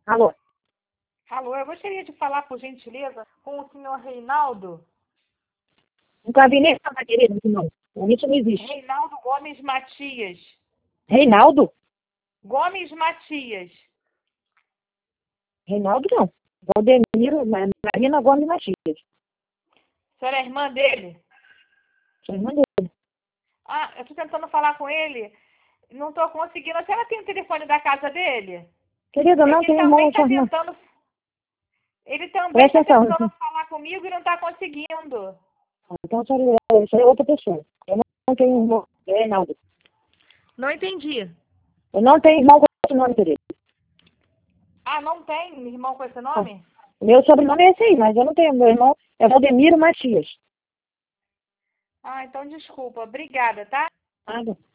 Alô? Alô, eu gostaria de falar, por gentileza, com o senhor Reinaldo. Um gabinete está querendo, não. Isso não existe. Reinaldo Gomes Matias. Reinaldo? Gomes Matias. Reinaldo não. Valdemiro, Marina Gomes Matias. A senhora é irmã dele? Sou irmã dele. Ah, eu estou tentando falar com ele. Não estou conseguindo. A senhora tem o telefone da casa dele? Querida, não Ele tem também irmão, está sua irmã. tentando. Ele também Presta está tentando atenção. falar comigo e não está conseguindo. Então, isso aí é outra pessoa. Eu não tenho irmão. É Reinaldo. Não entendi. Eu não tenho irmão com esse nome, querido. Ah, não tem irmão com esse Não. nome? Meu sobrenome é esse aí, mas eu não tenho. Meu irmão é Valdemiro Matias. Ah, então desculpa. Obrigada, tá? Nada.